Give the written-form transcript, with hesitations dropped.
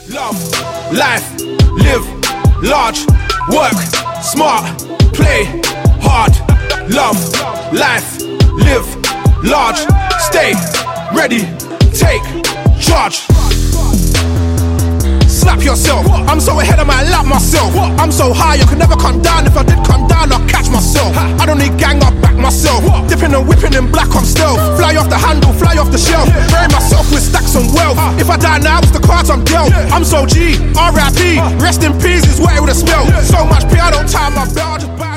Love, life, live, large, work, smart, play, hard. Love, life, live, large, stay, ready, take charge. Slap yourself, I'm so ahead of my lap myself. I'm so high, I could never come down. If I did come down, I'll catch myself. I don't need gang, I'll back myself. Dipping and whipping in black, I'm stealth. Fly off the handle, fly off the shelf. Bury myself with stacks and wealth. If I die now, it's the cards I'm dealt. I'm so G, R.I.P. Rest in peace is what it would've spelled. So much P, I don't tie my belt, I just buy